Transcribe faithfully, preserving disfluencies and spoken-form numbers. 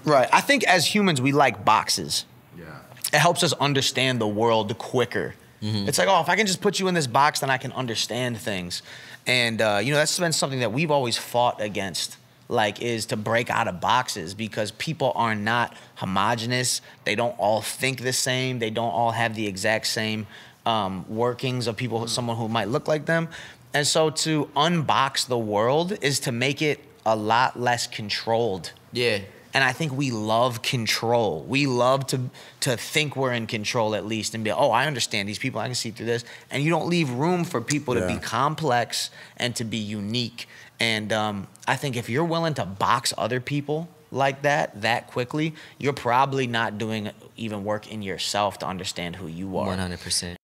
Right. I think as humans, we like boxes. Yeah. It helps us understand the world quicker. Mm-hmm. It's like, oh, if I can just put you in this box, then I can understand things. And, uh, you know, that's been something that we've always fought against, like, is to break out of boxes because people are not homogenous. They don't all think the same. They don't all have the exact same um, workings of people, someone who might look like them. And so to unbox the world is to make it a lot less controlled. Yeah. And I think we love control. We love to to think we're in control at least and be, oh, I understand these people. I can see through this. And you don't leave room for people Yeah. to be complex and to be unique. And um, I think if you're willing to box other people like that, that quickly, you're probably not doing even work in yourself to understand who you are. one hundred percent.